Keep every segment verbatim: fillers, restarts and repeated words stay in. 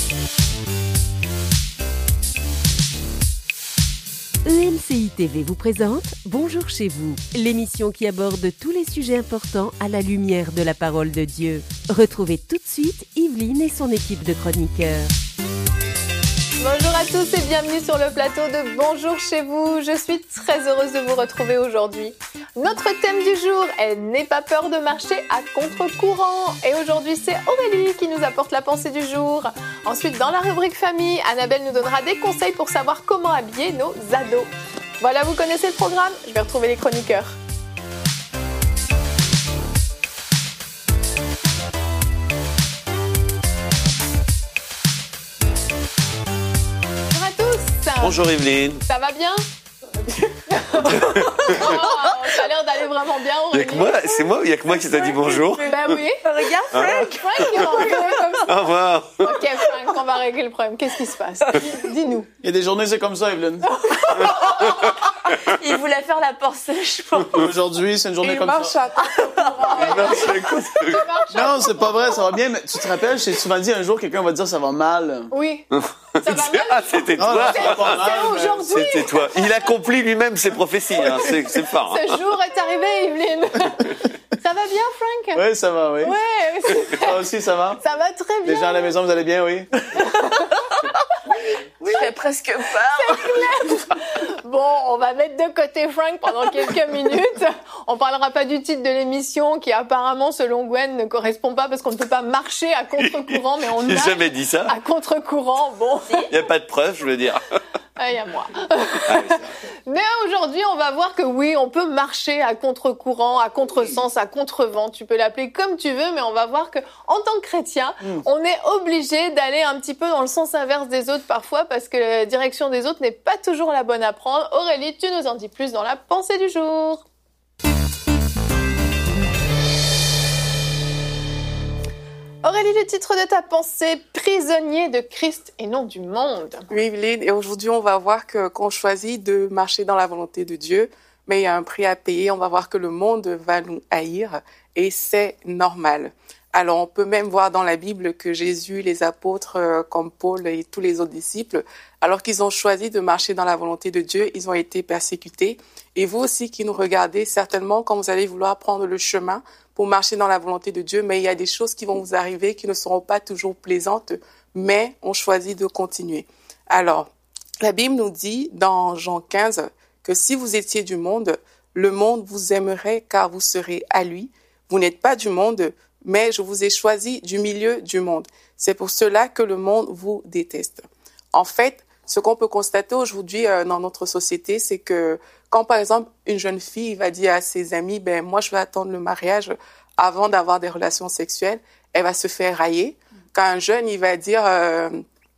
E M C I T V vous présente Bonjour chez vous, l'émission qui aborde tous les sujets importants à la lumière de la parole de Dieu. Retrouvez tout de suite Yveline et son équipe de chroniqueurs. Bonjour à tous et bienvenue sur le plateau de Bonjour chez vous. Je suis très heureuse de vous retrouver aujourd'hui. Notre thème du jour est « N'aie pas peur de marcher à contre-courant ». Et aujourd'hui, c'est Aurélie qui nous apporte la pensée du jour. Ensuite, dans la rubrique famille, Annabelle nous donnera des conseils pour savoir comment habiller nos ados. Voilà, vous connaissez le programme, je vais retrouver les chroniqueurs. Bonjour à tous. Bonjour Yveline. Ça va bien? Oh, ça a l'air d'aller vraiment bien. Il y a que moi, c'est moi ou il y a que moi qui t'a dit bonjour? Ben oui. Regarde Frank. Frank, il est un peu comme ça. Au revoir. Ok Frank, on va régler le problème. Qu'est-ce qui se passe? Dis-nous. Il y a des journées, c'est comme ça, Yveline. Il voulait faire la porce, je pense. Aujourd'hui, c'est une journée Il comme marche ça. à contre-courant. Non, c'est quoi ce- Non, c'est pas vrai, ça va bien, mais tu te rappelles, je t'ai souvent dit un jour, quelqu'un va te dire ça va mal. Oui. Ça va mal? Ah, c'était Non, non, toi. ça va pas mal. C'est mais- aujourd'hui. C'était toi. Il accomplit lui-même ses prophéties. Hein. C'est, c'est fort. Ce jour est arrivé, Yveline. Ça va bien, Frank? Oui, ça va, oui. Ouais, super. Toi aussi, ça va? Ça va très bien. Les gens à la maison, vous allez bien, oui? Oui, j'ai presque peur. Bon, on va mettre de côté Frank pendant quelques minutes. On parlera pas du titre de l'émission qui apparemment, selon Gwen, ne correspond pas parce qu'on ne peut pas marcher à contre-courant, mais on J'ai nage jamais dit ça. à contre-courant. Bon, Il n'y a pas de preuve, je veux dire. il y a moi. Ah, oui, ça va. Mais aujourd'hui, on va voir que oui, on peut marcher à contre-courant, à contresens, à contre-vent. Tu peux l'appeler comme tu veux, mais on va voir que en tant que chrétien, Mm. on est obligé d'aller un petit peu dans le sens inverse des autres parfois parce que la direction des autres n'est pas toujours la bonne à prendre. Aurélie, tu nous en dis plus dans la pensée du jour. Aurélie, le titre de ta pensée, prisonnier de Christ et non du monde. Oui, Evelyne, et aujourd'hui, on va voir que qu'on choisit de marcher dans la volonté de Dieu, mais il y a un prix à payer. On va voir que le monde va nous haïr et c'est normal. Alors, on peut même voir dans la Bible que Jésus, les apôtres euh, comme Paul et tous les autres disciples, alors qu'ils ont choisi de marcher dans la volonté de Dieu, ils ont été persécutés. Et vous aussi qui nous regardez, certainement, quand vous allez vouloir prendre le chemin pour marcher dans la volonté de Dieu, mais il y a des choses qui vont vous arriver qui ne seront pas toujours plaisantes, mais on choisit de continuer. Alors, la Bible nous dit dans Jean quinze que si vous étiez du monde, le monde vous aimerait car vous serez à lui. Vous n'êtes pas du monde, mais je vous ai choisi du milieu du monde. C'est pour cela que le monde vous déteste. En fait, ce qu'on peut constater aujourd'hui euh, dans notre société, c'est que quand, par exemple, une jeune fille va dire à ses amis, ben moi, je vais attendre le mariage avant d'avoir des relations sexuelles, elle va se faire railler. Quand un jeune, il va dire euh,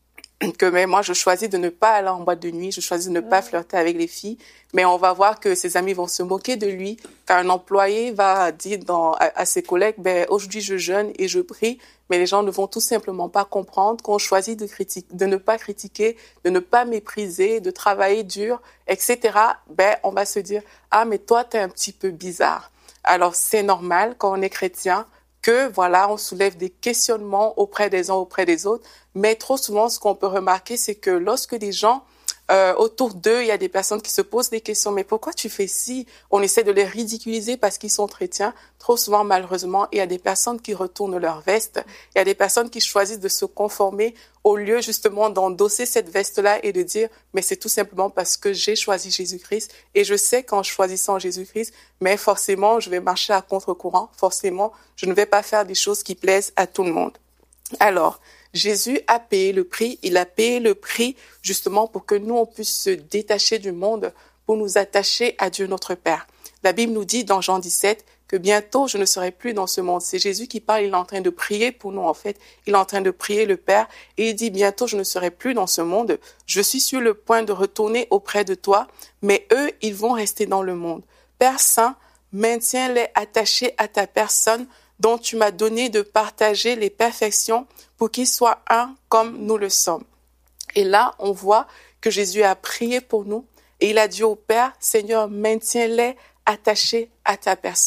que mais moi, je choisis de ne pas aller en boîte de nuit, je choisis de ne pas flirter avec les filles, mais on va voir que ses amis vont se moquer de lui. Quand un employé va dire dans, à, à ses collègues, ben aujourd'hui, je jeûne et je prie, mais les gens ne vont tout simplement pas comprendre qu'on choisit de, critique, de ne pas critiquer, de ne pas mépriser, de travailler dur, et cetera. Ben, on va se dire, ah, mais toi, t'es un petit peu bizarre. Alors, c'est normal quand on est chrétien que, voilà, on soulève des questionnements auprès des uns, auprès des autres. Mais trop souvent, ce qu'on peut remarquer, c'est que lorsque des gens Euh, autour d'eux, il y a des personnes qui se posent des questions. Mais pourquoi tu fais ci? On essaie de les ridiculiser parce qu'ils sont chrétiens. Trop souvent, malheureusement, il y a des personnes qui retournent leur veste. Il y a des personnes qui choisissent de se conformer au lieu justement d'endosser cette veste-là et de dire « mais c'est tout simplement parce que j'ai choisi Jésus-Christ et je sais qu'en choisissant Jésus-Christ, mais forcément, je vais marcher à contre-courant. Forcément, je ne vais pas faire des choses qui plaisent à tout le monde. » Alors, Jésus a payé le prix, il a payé le prix justement pour que nous, on puisse se détacher du monde, pour nous attacher à Dieu notre Père. La Bible nous dit dans Jean dix-sept que bientôt je ne serai plus dans ce monde. C'est Jésus qui parle, il est en train de prier pour nous en fait, il est en train de prier le Père et il dit bientôt je ne serai plus dans ce monde, je suis sur le point de retourner auprès de toi, mais eux, ils vont rester dans le monde. Père Saint, maintiens-les attachés à ta personne dont tu m'as donné de partager les perfections pour qu'ils soient un comme nous le sommes. Et là, on voit que Jésus a prié pour nous et il a dit au Père, Seigneur, maintiens-les attachés à ta personne.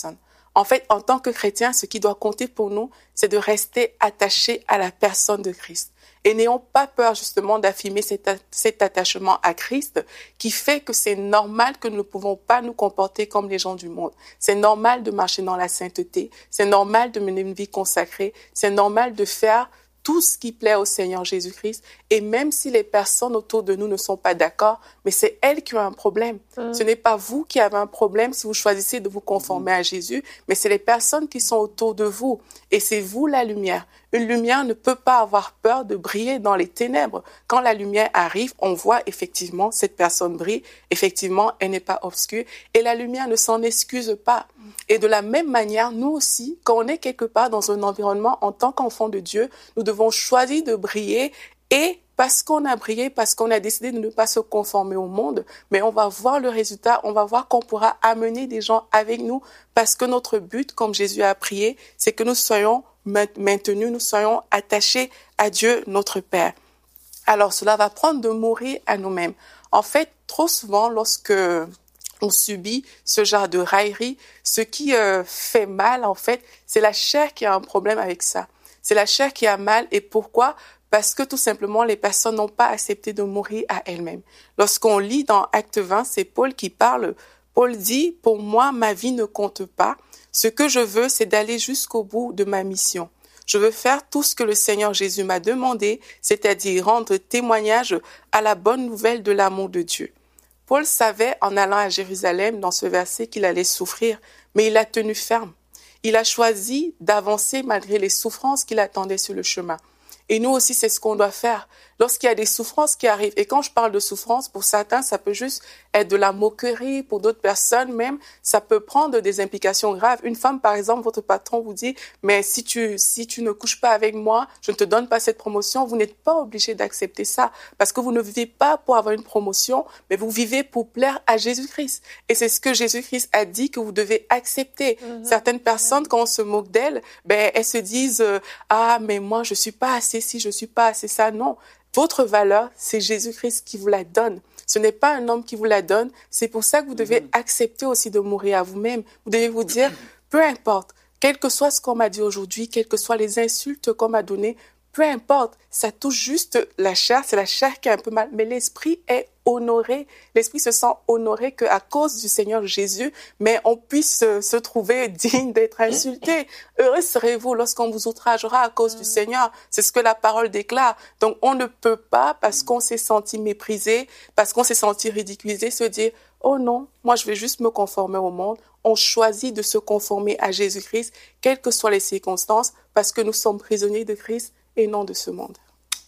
En fait, en tant que chrétien, ce qui doit compter pour nous, c'est de rester attaché à la personne de Christ. Et n'ayons pas peur justement d'affirmer cet, cet attachement à Christ qui fait que c'est normal que nous ne pouvons pas nous comporter comme les gens du monde. C'est normal de marcher dans la sainteté, c'est normal de mener une vie consacrée, c'est normal de faire tout ce qui plaît au Seigneur Jésus-Christ. Et même si les personnes autour de nous ne sont pas d'accord, mais c'est elles qui ont un problème. Mmh. Ce n'est pas vous qui avez un problème si vous choisissez de vous conformer mmh. à Jésus, mais c'est les personnes qui sont autour de vous. Et c'est vous la lumière. Une lumière ne peut pas avoir peur de briller dans les ténèbres. Quand la lumière arrive, on voit effectivement cette personne brille. Effectivement, elle n'est pas obscure. Et la lumière ne s'en excuse pas. Et de la même manière, nous aussi, quand on est quelque part dans un environnement en tant qu'enfant de Dieu, nous devons choisir de briller. Et parce qu'on a brillé, parce qu'on a décidé de ne pas se conformer au monde, mais on va voir le résultat, on va voir qu'on pourra amener des gens avec nous parce que notre but, comme Jésus a prié, c'est que nous soyons maintenus, nous soyons attachés à Dieu, notre Père. Alors, cela va prendre de mourir à nous-mêmes. En fait, trop souvent, lorsque on subit ce genre de raillerie, ce qui euh, fait mal, en fait, c'est la chair qui a un problème avec ça. C'est la chair qui a mal. Et pourquoi ? Parce que tout simplement, les personnes n'ont pas accepté de mourir à elles-mêmes. Lorsqu'on lit dans Acte vingt, c'est Paul qui parle. Paul dit, « Pour moi, ma vie ne compte pas. Ce que je veux, c'est d'aller jusqu'au bout de ma mission. Je veux faire tout ce que le Seigneur Jésus m'a demandé, c'est-à-dire rendre témoignage à la bonne nouvelle de l'amour de Dieu. » Paul savait, en allant à Jérusalem, dans ce verset, qu'il allait souffrir, mais il a tenu ferme. Il a choisi d'avancer malgré les souffrances qui l'attendaient sur le chemin. Et nous aussi, c'est ce qu'on doit faire. Lorsqu'il y a des souffrances qui arrivent, et quand je parle de souffrance, pour certains, ça peut juste être de la moquerie, pour d'autres personnes même, ça peut prendre des implications graves. Une femme, par exemple, votre patron vous dit, mais si tu, si tu ne couches pas avec moi, je ne te donne pas cette promotion, vous n'êtes pas obligé d'accepter ça, parce que vous ne vivez pas pour avoir une promotion, mais vous vivez pour plaire à Jésus-Christ. Et c'est ce que Jésus-Christ a dit que vous devez accepter. Mm-hmm. Certaines personnes, quand on se moque d'elles, ben, elles se disent, euh, ah, mais moi, je suis pas assez ci, je suis pas assez ça. Non. Votre valeur, c'est Jésus-Christ qui vous la donne. Ce n'est pas un homme qui vous la donne. C'est pour ça que vous devez mmh. accepter aussi de mourir à vous-même. Vous devez vous dire, peu importe, quel que soit ce qu'on m'a dit aujourd'hui, quelles que soient les insultes qu'on m'a données, peu importe, ça touche juste la chair, c'est la chair qui a un peu mal, mais l'esprit est honoré. L'esprit se sent honoré qu'à cause du Seigneur Jésus, mais on puisse se, se trouver digne d'être insulté. Heureux serez-vous lorsqu'on vous outragera à cause du Seigneur. C'est ce que la parole déclare. Donc, on ne peut pas, parce qu'on s'est senti méprisé, parce qu'on s'est senti ridiculisé, se dire, oh non, moi je vais juste me conformer au monde. On choisit de se conformer à Jésus-Christ, quelles que soient les circonstances, parce que nous sommes prisonniers de Christ et non de ce monde.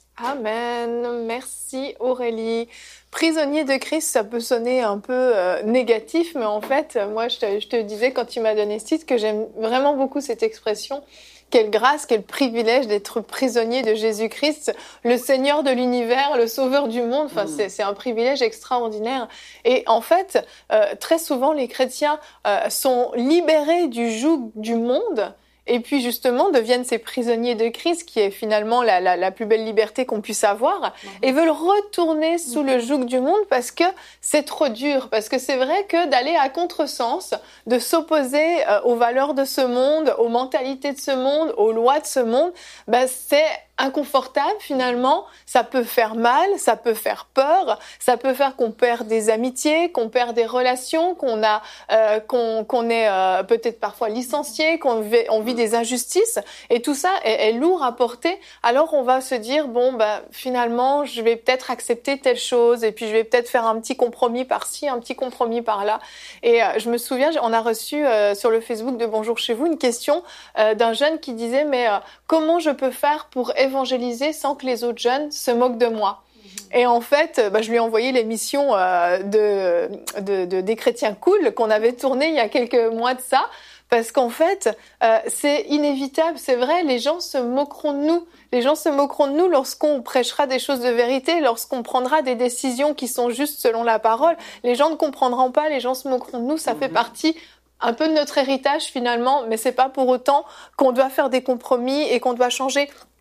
Amen. Merci Aurélie. Prisonnier de Christ, ça peut sonner un peu euh, négatif, mais en fait, moi, je te, je te disais quand tu m'as donné ce titre que j'aime vraiment beaucoup cette expression. Quelle grâce, quel privilège d'être prisonnier de Jésus-Christ, le Seigneur de l'univers, le Sauveur du monde. Enfin, mmh. c'est, c'est un privilège extraordinaire. Et en fait, euh, très souvent, les chrétiens euh, sont libérés du joug du monde. Et puis justement deviennent ces prisonniers de Christ, qui est finalement la, la, la plus belle liberté qu'on puisse avoir, mmh. et veulent retourner sous mmh. le joug du monde parce que c'est trop dur. Parce que c'est vrai que d'aller à contresens, de s'opposer euh, aux valeurs de ce monde, aux mentalités de ce monde, aux lois de ce monde, ben c'est inconfortable finalement, ça peut faire mal, ça peut faire peur, ça peut faire qu'on perd des amitiés, qu'on perd des relations, qu'on a, euh, qu'on, qu'on est euh, peut-être parfois licencié, qu'on vit, on vit des injustices, et tout ça est, est lourd à porter. Alors on va se dire bon bah finalement je vais peut-être accepter telle chose, et puis je vais peut-être faire un petit compromis par-ci, un petit compromis par-là. Et euh, je me souviens, on a reçu euh, sur le Facebook de Bonjour chez vous une question euh, d'un jeune qui disait mais euh, comment je peux faire pour évangéliser sans que les autres jeunes se moquent de moi. Mmh. Et en fait, bah, je lui ai envoyé l'émission euh, de, de, de, des chrétiens cool qu'on avait tournée il y a quelques mois de ça, parce qu'en fait, euh, c'est inévitable, c'est vrai, les gens se moqueront de nous. Les gens se moqueront de nous lorsqu'on prêchera des choses de vérité, lorsqu'on prendra des décisions qui sont justes selon la parole. Les gens ne comprendront pas, les gens se moqueront de nous, ça mmh. fait partie un peu de notre héritage finalement, mais c'est pas pour autant qu'on doit faire des compromis et qu'on doit changer.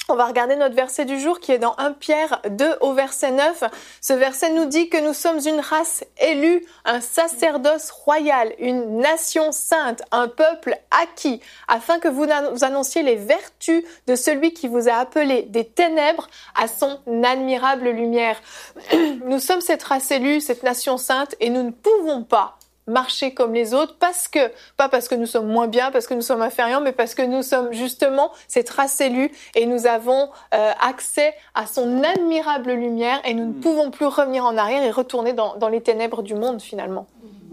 On va regarder notre verset du jour qui est dans Première Pierre deux au verset neuf. Ce verset nous dit que nous sommes une race élue, un sacerdoce royal, une nation sainte, un peuple acquis, afin que vous annonciez les vertus de celui qui vous a appelé des ténèbres à son admirable lumière. Nous sommes cette race élue, cette nation sainte, et nous ne pouvons pas marcher comme les autres, parce que, pas parce que nous sommes moins bien, parce que nous sommes inférieurs, mais parce que nous sommes justement cette race élue et nous avons euh, accès à son admirable lumière et nous ne pouvons plus revenir en arrière et retourner dans, dans les ténèbres du monde finalement.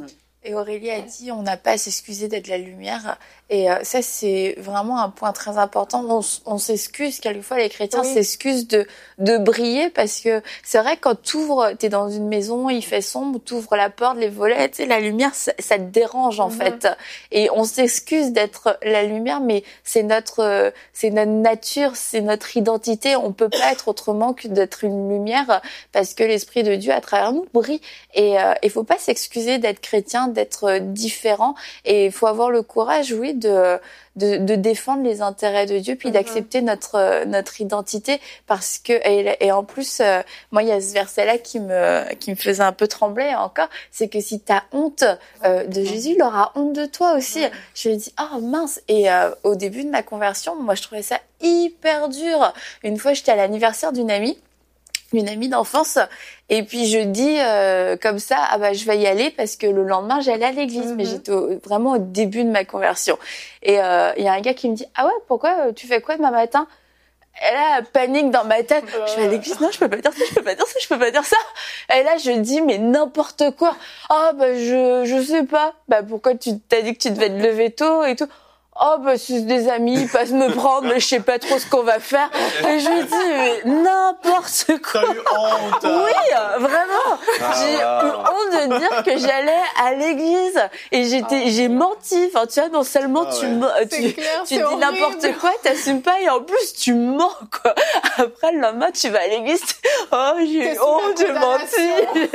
Et Aurélie a dit, on n'a pas à s'excuser d'être la lumière. Et euh, ça, c'est vraiment un point très important. On, on s'excuse, quelquefois les chrétiens oui. s'excusent de, de briller parce que c'est vrai que quand t'ouvres, t'es dans une maison, il fait sombre, t'ouvres la porte, les volets, tu sais, la lumière, ça, ça te dérange en mm-hmm. fait. Et on s'excuse d'être la lumière, mais c'est notre, c'est notre nature, c'est notre identité. On peut pas être autrement que d'être une lumière parce que l'Esprit de Dieu à travers nous brille. Et il euh, faut pas s'excuser d'être chrétien, d'être différent, et il faut avoir le courage, oui, de, de, de défendre les intérêts de Dieu, puis mm-hmm. d'accepter notre, notre identité, parce que, et, et en plus, euh, moi, il y a ce verset-là qui me, qui me faisait un peu trembler encore, c'est que si t'as honte euh, de Jésus, il aura honte de toi aussi. Mm-hmm. Je lui ai dit, oh mince, et euh, au début de ma conversion, moi, je trouvais ça hyper dur. Une fois, j'étais à l'anniversaire d'une amie, une amie d'enfance, et puis je dis euh, comme ça, ah bah je vais y aller parce que le lendemain j'allais à l'église, mm-hmm. mais j'étais au, vraiment au début de ma conversion. Et il euh, y a un gars qui me dit, ah ouais, pourquoi tu fais quoi demain matin? Et là, panique dans ma tête. Je vais à l'église, non, je peux pas dire ça, je peux pas dire ça, je peux pas dire ça. Et là, je dis, mais n'importe quoi. Ah bah je je sais pas. Bah pourquoi tu t'as dit que tu devais te lever tôt et tout? Oh, bah, c'est des amis, ils passent me prendre, mais je sais pas trop ce qu'on va faire. Et je lui dis, mais n'importe quoi. T'as eu honte. Oui, vraiment. Ah, j'ai eu honte de dire que j'allais à l'église. Et j'étais, ah, j'ai menti. Enfin, tu vois, non seulement ah, tu, ouais. tu, clair, tu dis horrible. N'importe quoi, t'assumes pas, et en plus, tu mens, quoi. Après, le lendemain, tu vas à l'église. Oh, j'ai eu honte, j'ai menti.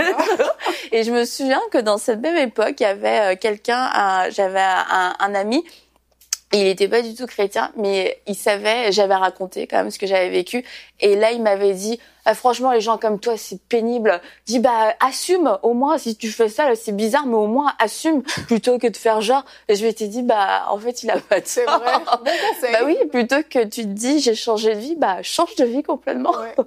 Et je me souviens que dans cette même époque, il y avait quelqu'un, un, j'avais un, un ami, il était pas du tout chrétien, mais il savait, j'avais raconté quand même ce que j'avais vécu. Et là, il m'avait dit, ah, franchement, les gens comme toi, c'est pénible. Dis, bah, assume, au moins, si tu fais ça, là, c'est bizarre, mais au moins, assume, plutôt que de faire genre. Et je lui ai dit, bah, en fait, il a pas de C'est vrai, bon conseil. Bah oui, plutôt que tu te dis, j'ai changé de vie, bah, change de vie complètement. Ouais.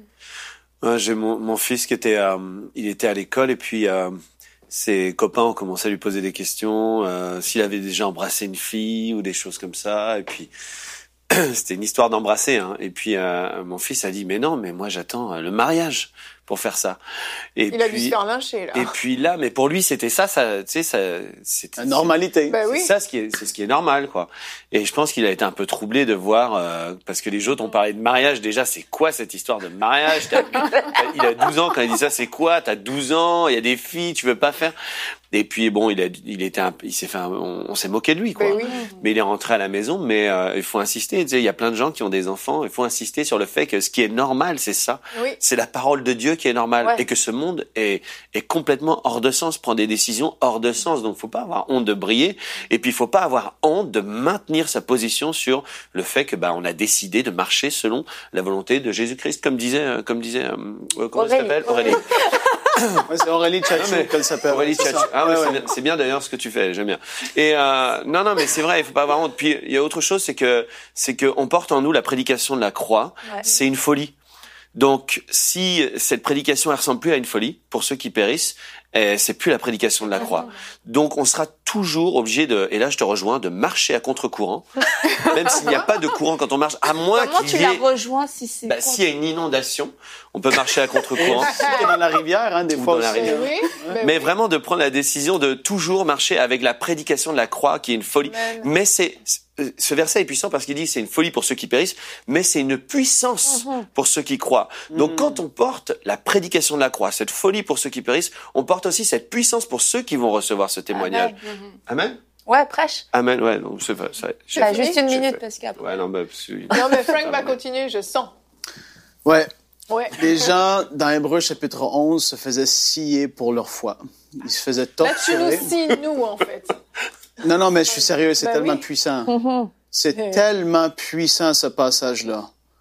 Ouais, j'ai mon, mon fils qui était, euh, il était à l'école, et puis, euh, ses copains ont commencé à lui poser des questions, euh, s'il avait déjà embrassé une fille ou des choses comme ça. Et puis, c'était une histoire d'embrasser. Hein. Et puis, euh, mon fils a dit, mais non, mais moi j'attends le mariage pour faire ça. Et il puis, a dû se faire lyncher, là. Et puis là, mais pour lui, c'était ça, ça, tu sais, ça, c'était la normalité. Bah c'est oui. ça, ce qui est, c'est ce qui est normal, quoi. Et je pense qu'il a été un peu troublé de voir, euh, parce que les autres ont parlé de mariage. Déjà, c'est quoi cette histoire de mariage? T'as, il a douze ans quand il dit ça, c'est quoi? T'as douze ans, il y a des filles, tu veux pas faire? Et puis bon, il a, il était, un, il s'est fait, un, on, on s'est moqué de lui, quoi. Bah oui. Mais il est rentré à la maison. Mais euh, il faut insister. Tu sais, il y a plein de gens qui ont des enfants. Il faut insister sur le fait que ce qui est normal, c'est ça. Oui. C'est la parole de Dieu qui est normale, Ouais. et que ce monde est est complètement hors de sens, prend des décisions hors de sens. Donc, faut pas avoir honte de briller. Et puis, il faut pas avoir honte de maintenir sa position sur le fait que bah on a décidé de marcher selon la volonté de Jésus-Christ, comme disait, euh, comme disait, euh, comment elle s'appelle, Aurélie. Ouais, c'est Aurélie Tchatchou qu'elle s'appelle. Aurélie C'est Tchatchou. ça. Ah ouais, Ouais, c'est ouais. bien, c'est bien d'ailleurs ce que tu fais, j'aime bien. Et euh, non, non, mais c'est vrai, il faut pas avoir honte. Puis il y a autre chose, c'est que c'est que on porte en nous la prédication de la croix. Ouais. C'est une folie. Donc, si cette prédication elle ressemble plus à une folie pour ceux qui périssent, eh, c'est plus la prédication de la croix. Donc, on sera toujours obligé de, et là je te rejoins, de marcher à contre-courant, même s'il n'y a pas de courant quand on marche, à moins Comment qu'il tu y la ait, rejoins si c'est... bah, s'il y a une inondation, on peut marcher à contre-courant. Si t'es dans la rivière, hein, des Ou fois dans la aussi. rivière. Oui, bah Mais oui. vraiment de prendre la décision de toujours marcher avec la prédication de la croix, qui est une folie. Amen. Mais c'est, ce verset est puissant parce qu'il dit c'est une folie pour ceux qui périssent, mais c'est une puissance Mhm. pour ceux qui croient. Donc Mhm. quand on porte la prédication de la croix, cette folie pour ceux qui périssent, on porte aussi cette puissance pour ceux qui vont recevoir ce témoignage. Amen. Amen. Ouais, prêche. Amen. Ouais, non, c'est pas ça. j'ai- Bah, fini juste une j'ai minute fait. parce qu'après... Ouais, non, bah, parce que- Non, mais Frank va continuer, je sens. Ouais. Ouais. Les gens, dans Hébreux chapitre onze, se faisaient scier pour leur foi. Ils se faisaient Là, tu nous torturer. signes, nous, en fait. Non, non, mais je suis sérieux, c'est Bah tellement oui. puissant. Mhm. C'est Ouais. tellement puissant, ce passage-là.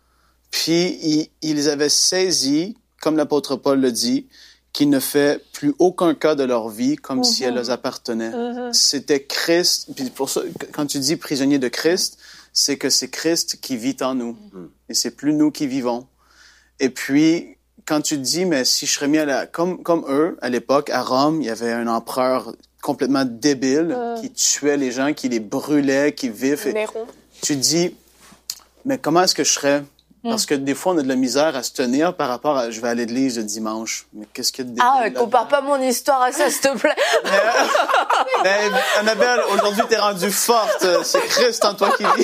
Puis, ils, ils avaient saisi, comme l'apôtre Paul le dit, qu'ils ne fait plus aucun cas de leur vie comme mm-hmm. si elle leur appartenait. Mm-hmm. C'était Christ. Puis pour ça, quand tu dis prisonnier de Christ, c'est que c'est Christ qui vit en nous. Mm-hmm. Et c'est plus nous qui vivons. Et puis, quand tu dis, mais si je serais mis à la... Comme, comme eux, à l'époque, à Rome, il y avait un empereur complètement débile mm. qui tuait les gens, qui les brûlait, qui vif. Et tu dis, mais comment est-ce que je serais... Parce que des fois, on a de la misère à se tenir par rapport à « je vais à l'église le dimanche ». Mais qu'est-ce qu'il y a de débile Ah, compare pas mon histoire à ça, s'il te plaît. mais, mais Annabelle, aujourd'hui, t'es rendue forte. C'est Christ en toi qui vit.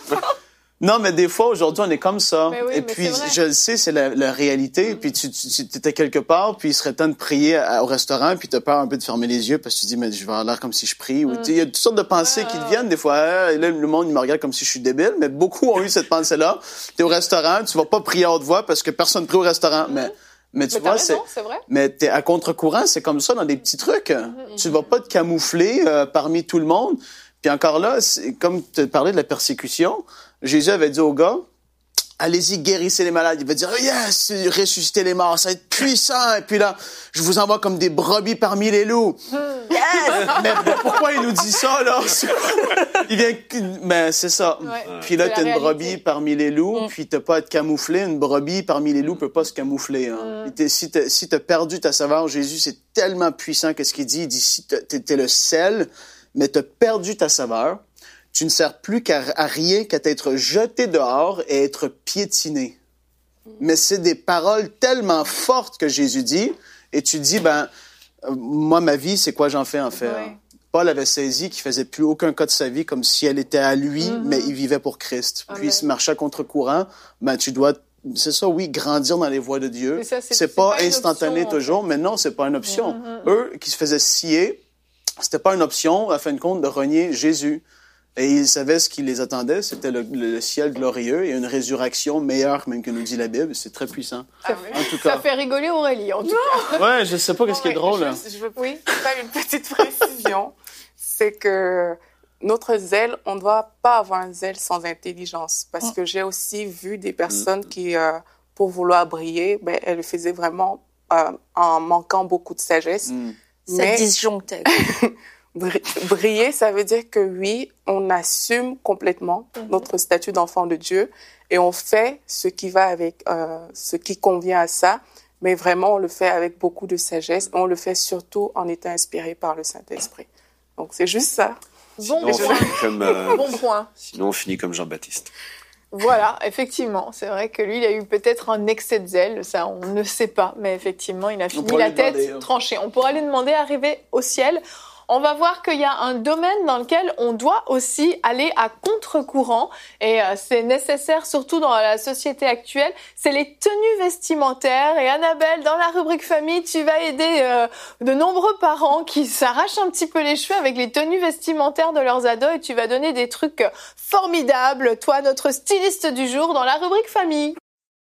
Non, mais des fois, aujourd'hui, on est comme ça. Mais oui, et puis, je le sais, c'est la, la réalité. Mm-hmm. Puis, tu, tu, tu étais quelque part, puis il serait temps de prier à, au restaurant, puis tu as peur un peu de fermer les yeux parce que tu te dis, mais je vais avoir l'air comme si je prie. Mm. Il y a toutes sortes de pensées ouais, qui te viennent. Des fois, hein, là, le monde, il me regarde comme si je suis débile, mais beaucoup ont eu cette pensée-là. Tu es au restaurant, tu vas pas prier à haute voix parce que personne prie au restaurant. Mm-hmm. Mais, mais tu mais vois, raison, c'est, c'est vrai. Mais t'es à contre-courant, c'est comme ça dans des petits trucs. Mm-hmm. Tu vas pas te camoufler euh, parmi tout le monde. Puis encore là, c'est, comme tu parlais de la persécution, Jésus avait dit aux gars, allez-y, guérissez les malades. Il va dire, yes, ressuscitez les morts, ça va être puissant. Et puis là, je vous envoie comme des brebis parmi les loups. Yes! mais, mais pourquoi il nous dit ça, là? il vient, mais c'est ça. Ouais, puis là, t'as une réalité. Brebis parmi les loups, mm. puis t'as pas à te camoufler. Une brebis parmi les loups peut pas se camoufler. Hein. Mm. T'es, si, t'as, si t'as perdu ta saveur, Jésus, c'est tellement puissant que ce qu'il dit. Il dit, si t'es, t'es le sel, mais t'as perdu ta saveur, tu ne sers plus qu'à à rien qu'à t'être jeté dehors et être piétiné. Mm. Mais c'est des paroles tellement fortes que Jésus dit, et tu dis, ben, euh, moi, ma vie, c'est quoi j'en fais en fait? Ouais. Paul avait saisi qu'il faisait plus aucun cas de sa vie comme si elle était à lui, mm-hmm. mais il vivait pour Christ. Amen. Puis il se marchait à contre-courant, ben, tu dois, c'est ça, oui, grandir dans les voies de Dieu. C'est, ça, c'est, c'est, c'est pas, pas instantané option, toujours, en fait. Mais non, c'est pas une option. Mm-hmm. Eux, qui se faisaient scier, c'était pas une option, à fin de compte, de renier Jésus. Et ils savaient ce qui les attendait, c'était le, le ciel glorieux et une résurrection meilleure même que nous dit la Bible. C'est très puissant. Ça, en fait, tout cas. Ça fait rigoler Aurélie, en tout non. cas. Ouais, je sais pas qu'est-ce qui est drôle. Je, je veux oui. faire une petite précision. C'est que notre zèle, on ne doit pas avoir un zèle sans intelligence. Parce que j'ai aussi vu des personnes mm. qui, euh, pour vouloir briller, ben, elles le faisaient vraiment euh, en manquant beaucoup de sagesse. Mm. Ça Mais... disjonctait. Briller, ça veut dire que oui, on assume complètement mm-hmm. notre statut d'enfant de Dieu et on fait ce qui va avec, euh, ce qui convient à ça, mais vraiment on le fait avec beaucoup de sagesse. On le fait surtout en étant inspiré par le Saint-Esprit. Donc c'est juste ça. Bon point. Comme, euh, bon point. Sinon on finit comme Jean-Baptiste. Voilà, effectivement, c'est vrai que lui, il a eu peut-être un excès de zèle, ça on ne sait pas, mais effectivement, il a fini la tête demander, hein. tranchée. On pourra lui demander d'arriver au ciel. On va voir qu'il y a un domaine dans lequel on doit aussi aller à contre-courant et euh, c'est nécessaire surtout dans la société actuelle, c'est les tenues vestimentaires. Et Annabelle, dans la rubrique famille, tu vas aider euh, de nombreux parents qui s'arrachent un petit peu les cheveux avec les tenues vestimentaires de leurs ados et tu vas donner des trucs formidables, toi, notre styliste du jour, dans la rubrique famille.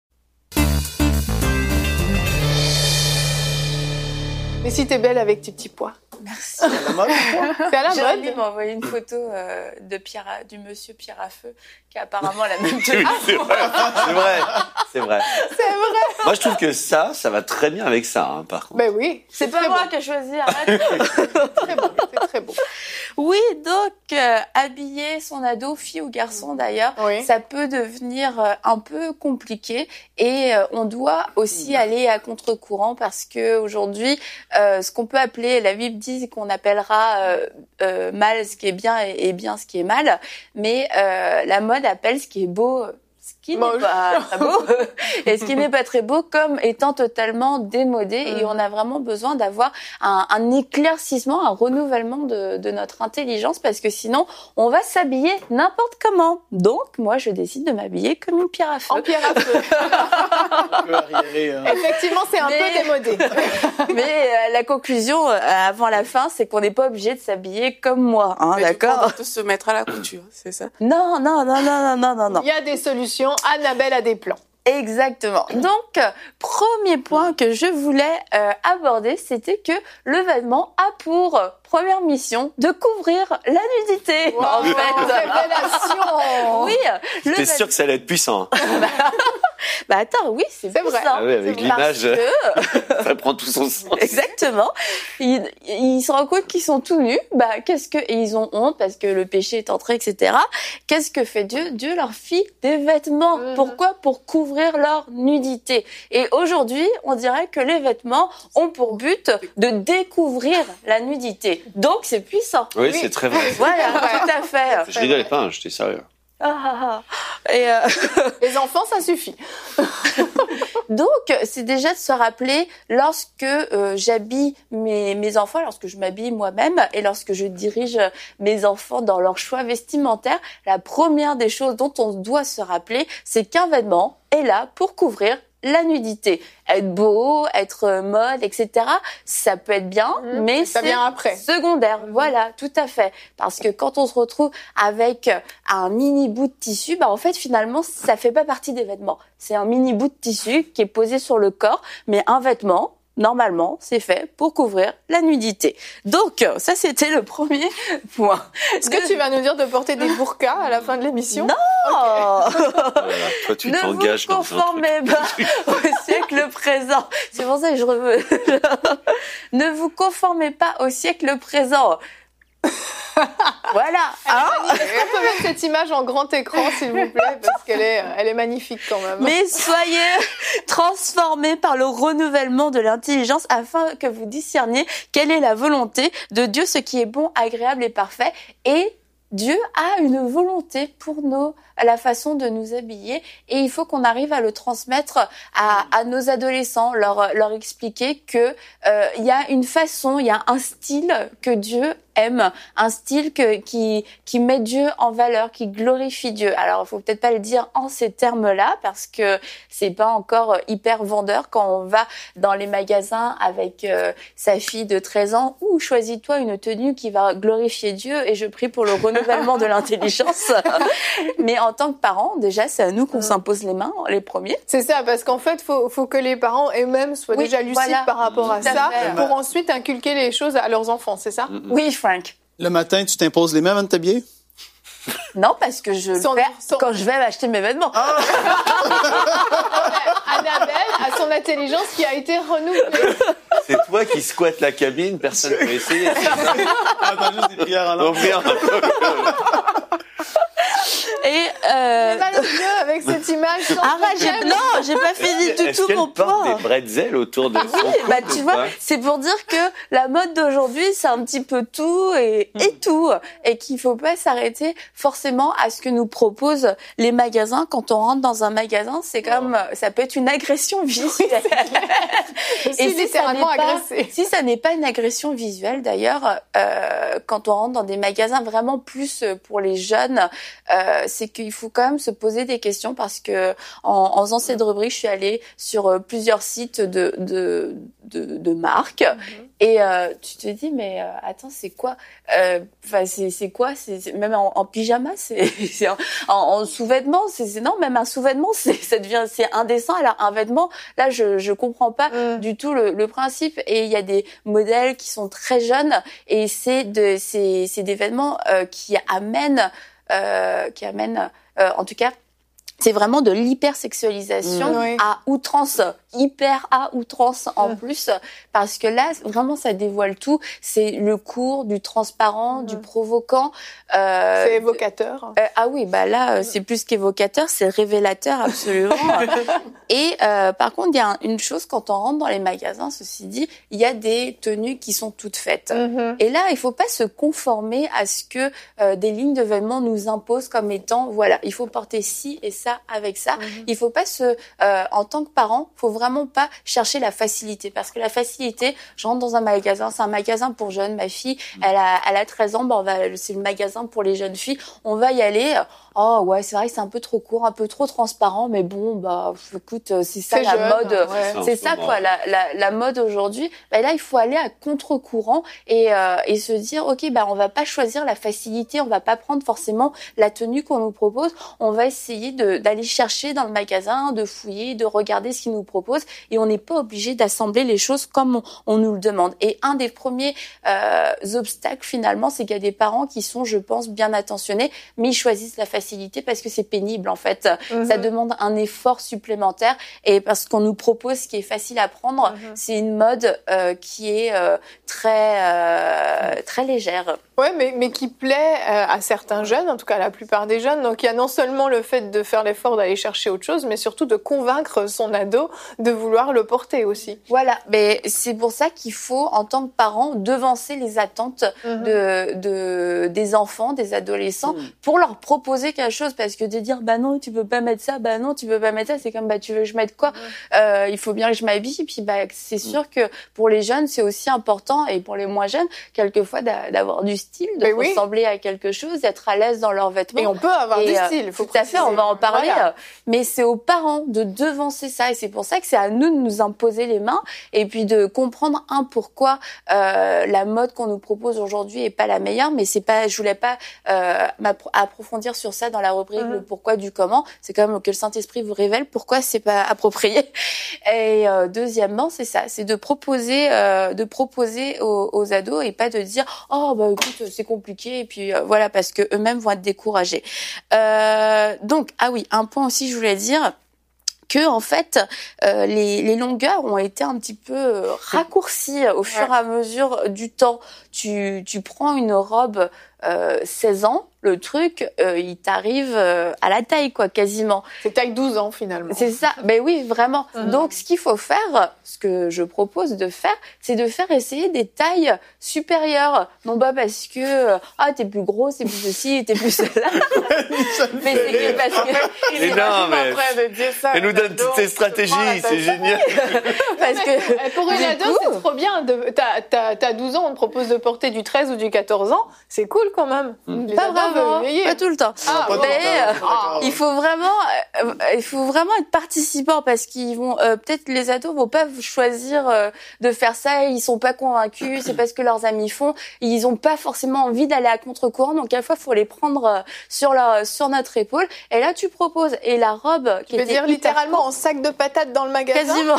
Mais si t'es belle avec tes petits pois. Merci. C'est à la mode, C'est à la Jérémy mode. m'a envoyé une photo euh, de Pierre à, du monsieur Pierre à feu qui a apparemment la même tenue. C'est vrai, c'est vrai, c'est vrai. C'est vrai. Moi, je trouve que ça, ça va très bien avec ça, hein, par contre. Ben oui, c'est, c'est pas moi beau. qui ai choisi. Arrête. C'est très beau, c'est très beau. Oui, donc euh, habiller son ado, fille ou garçon d'ailleurs, oui. ça peut devenir euh, un peu compliqué et euh, on doit aussi mmh. aller à contre-courant parce que aujourd'hui, euh, ce qu'on peut appeler, la Bible dit qu'on appellera euh, euh, mal ce qui est bien et, et bien ce qui est mal, mais euh, la mode appelle ce qui est beau ce qui Moche. n'est pas très beau et ce qui n'est pas très beau comme étant totalement démodé mmh. et on a vraiment besoin d'avoir un, un éclaircissement, un renouvellement de, de notre intelligence parce que sinon on va s'habiller n'importe comment. Donc moi je décide de m'habiller comme une pierre à feu. En pierre à feu. arriver, hein. Effectivement c'est un mais, peu démodé. Mais euh, la conclusion euh, avant la fin c'est qu'on n'est pas obligé de s'habiller comme moi, hein, mais d'accord? Du coup, on va tous se mettre à la couture, c'est ça? Non non non non non non non. Il y a des solutions. Annabelle a des plans. Exactement. Donc, premier point que je voulais euh, aborder, c'était que le vêtement a pour première mission de couvrir la nudité. Wow, en fait, révélation. Oui. J'étais sûr que ça allait être puissant. Bah attends, oui, c'est, c'est vrai. Ah oui, avec l'image, que... ça prend tout son sens. Exactement. Ils, ils se rendent compte qu'ils sont tout nus. Bah qu'est-ce que et ils ont honte parce que le péché est entré, et cetera. Qu'est-ce que fait Dieu? Dieu leur fit des vêtements. Mmh. Pourquoi? Pour couvrir leur nudité. Et aujourd'hui, on dirait que les vêtements ont pour but de découvrir la nudité. Donc c'est puissant. Oui, oui. C'est très vrai. Voilà, tout à fait. Je rigolais pas, hein, j'étais sérieux. Ah, ah, ah. Et euh... les enfants, ça suffit. Donc, c'est déjà de se rappeler lorsque euh, j'habille mes, mes enfants, lorsque je m'habille moi-même et lorsque je dirige mes enfants dans leur choix vestimentaire, la première des choses dont on doit se rappeler, c'est qu'un vêtement est là pour couvrir la nudité. Être beau, être mode, et cetera, ça peut être bien, mmh, mais c'est vient après. Secondaire. Mmh. Voilà, tout à fait. Parce que quand on se retrouve avec un mini bout de tissu, bah en fait, finalement, ça fait pas partie des vêtements. C'est un mini bout de tissu qui est posé sur le corps, mais un vêtement, normalement, c'est fait pour couvrir la nudité. Donc, ça, c'était le premier point. Est-ce que tu vas nous dire de porter des burkas à la fin de l'émission? Non. Okay. Voilà, toi, tu ne t'engages vous conformez pas au siècle présent. C'est pour ça que je reviens. Ne vous conformez pas au siècle présent. Voilà. Hein? Est-ce qu'on peut mettre cette image en grand écran, s'il vous plaît, parce qu'elle est, elle est magnifique quand même. Mais soyez transformés par le renouvellement de l'intelligence afin que vous discerniez quelle est la volonté de Dieu, ce qui est bon, agréable et parfait. Et Dieu a une volonté pour nos, la façon de nous habiller, et il faut qu'on arrive à le transmettre à, à nos adolescents, leur, leur expliquer que euh, il y a une façon, il y a un style que Dieu aime, un style que, qui, qui met Dieu en valeur, qui glorifie Dieu. Alors, il faut peut-être pas le dire en ces termes-là, parce que c'est pas encore hyper vendeur quand on va dans les magasins avec euh, sa fille de treize ans, ou choisis-toi une tenue qui va glorifier Dieu, et je prie pour le renouvellement de l'intelligence. Mais en tant que parents, déjà, c'est à nous qu'on s'impose les mains, les premiers. C'est ça, parce qu'en fait, faut, faut que les parents eux-mêmes soient oui, déjà lucides voilà. par rapport à ça, fait. pour ensuite inculquer les choses à leurs enfants, c'est ça? Oui, Frank. Le matin, tu t'imposes les mains avant de t'habiller? Non, parce que je son, le fais son... quand je vais m'acheter mes vêtements. Ah. Annabelle a son intelligence qui a été renouvelée. C'est toi qui squattes la cabine, personne ne peut essayer. Attends, juste des prières en langue. Et euh... j'ai mal aux yeux avec cette image. Arrête, j'ai... non, j'ai pas fini du Est-ce tout mon point. Est-ce qu'elle porte des bretzels autour de son Oui, bah tu vois, c'est pour dire que la mode d'aujourd'hui, c'est un petit peu tout et, mm. et tout, et qu'il faut pas s'arrêter forcément à ce que nous proposent les magasins. Quand on rentre dans un magasin, c'est comme, oh. ça peut être une agression visuelle. et si littéralement agressé. Si ça n'est pas une agression visuelle, d'ailleurs, euh, quand on rentre dans des magasins vraiment plus pour les jeunes, euh, c'est qu'il faut quand même se poser des questions, parce que en, en faisant cette rubrique, je suis allée sur plusieurs sites de de de, de marques mm-hmm. et euh, tu te dis mais euh, attends, c'est quoi enfin euh, c'est c'est quoi c'est, c'est même en, en pyjama, c'est, c'est en, en sous-vêtements, c'est, c'est non même un sous-vêtement, c'est ça devient c'est indécent. Alors un vêtement, là je je comprends pas mm. du tout le, le principe, et il y a des modèles qui sont très jeunes, et c'est de c'est c'est des vêtements euh, qui amènent Euh, qui amène, euh, en tout cas, c'est vraiment de l'hypersexualisation mmh, oui. à outrance, hyper à outrance en mmh. plus, parce que là, vraiment, ça dévoile tout. C'est le cours du transparent, mmh. du provoquant. Euh, c'est évocateur. Euh, ah oui, bah là, mmh. c'est plus qu'évocateur, c'est révélateur, absolument. Et euh, par contre, il y a une chose, quand on rentre dans les magasins, ceci dit, il y a des tenues qui sont toutes faites. Mmh. Et là, il faut pas se conformer à ce que euh, des lignes de vêtements nous imposent comme étant, voilà, il faut porter ci et ça avec ça. Mmh. Il faut pas se, euh, en tant que parent, faut vraiment pas chercher la facilité, parce que la facilité, je rentre dans un magasin, c'est un magasin pour jeunes, ma fille, mmh. elle a, elle a treize ans, ben on va, c'est le magasin pour les jeunes filles, on va y aller. Oh ouais, c'est vrai que c'est un peu trop court, un peu trop transparent, mais bon, bah écoute, c'est ça c'est la jeune, mode, ouais. c'est ça quoi, la, la, la mode aujourd'hui. Bah là, il faut aller à contre-courant et euh, et se dire, ok, bah on va pas choisir la facilité, on va pas prendre forcément la tenue qu'on nous propose, on va essayer de d'aller chercher dans le magasin, de fouiller, de regarder ce qu'ils nous proposent, et on n'est pas obligé d'assembler les choses comme on, on nous le demande. Et un des premiers euh, obstacles finalement, c'est qu'il y a des parents qui sont, je pense, bien attentionnés, mais ils choisissent la facilité. facilité parce que c'est pénible en fait. Mm-hmm. Ça demande un effort supplémentaire et parce qu'on nous propose ce qui est facile à prendre, mm-hmm. c'est une mode euh, qui est euh, très euh, très légère. Ouais, mais mais qui plaît euh, à certains jeunes, en tout cas à la plupart des jeunes. Donc il y a non seulement le fait de faire l'effort d'aller chercher autre chose, mais surtout de convaincre son ado de vouloir le porter aussi. Voilà, mais c'est pour ça qu'il faut en tant que parent devancer les attentes mm-hmm. de de des enfants, des adolescents, mm. pour leur proposer quelque chose, parce que de dire bah non tu peux pas mettre ça, bah non tu peux pas mettre ça, c'est comme bah tu veux que je mette quoi, mm. euh, il faut bien que je m'habille, puis bah c'est sûr mm. que pour les jeunes c'est aussi important et pour les moins jeunes quelquefois d'a, d'avoir du style, de mais ressembler oui. à quelque chose, d'être à l'aise dans leurs vêtements. Et on peut avoir et, du euh, style, faut tout à fait, on va en parler, voilà. Mais c'est aux parents de devancer ça et c'est pour ça que c'est à nous de nous imposer les mains et puis de comprendre un pourquoi euh, la mode qu'on nous propose aujourd'hui est pas la meilleure, mais c'est pas, je voulais pas euh, approfondir sur ça dans la rubrique mmh. le pourquoi du comment, c'est quand même que le Saint-Esprit vous révèle pourquoi c'est pas approprié. Et euh, deuxièmement, c'est ça, c'est de proposer euh, de proposer aux, aux ados et pas de dire oh bah écoute c'est compliqué et puis euh, voilà parce que eux-mêmes vont être découragés. Euh, donc ah oui, un point aussi je voulais dire que en fait euh, les, les longueurs ont été un petit peu raccourcies au fur et à mesure du temps. Tu tu prends une robe euh, seize ans, le truc euh, il t'arrive euh, à la taille quoi quasiment. C'est taille douze ans finalement. C'est ça. Ben oui, vraiment. Mmh. Donc ce qu'il faut faire, ce que je propose de faire, c'est de faire essayer des tailles supérieures, non pas parce que ah t'es plus gros, c'est plus ceci, t'es plus cela. Mais c'est que parce que il est non, mais en train de dire ça. Elle nous donne toutes ses stratégies, c'est génial. Parce que pour une ado, c'est trop bien. De, t'as, t'as, t'as douze ans, on te propose de porter du treize ou du quatorze ans, c'est cool quand même. Mmh. Pas vraiment, pas tout le temps. Ah, mais euh, ah, il faut vraiment, euh, il faut vraiment être participant parce qu'ils vont, euh, peut-être les ados vont pas choisir euh, de faire ça, ils sont pas convaincus, c'est parce que leurs amis font, ils ont pas forcément envie d'aller à contre-courant, donc à la fois faut les prendre euh, sur leur, sur notre épaule. Et là tu proposes et la robe qui tu veux était dire littéralement courte, en sac de patates dans le magasin. Quasiment.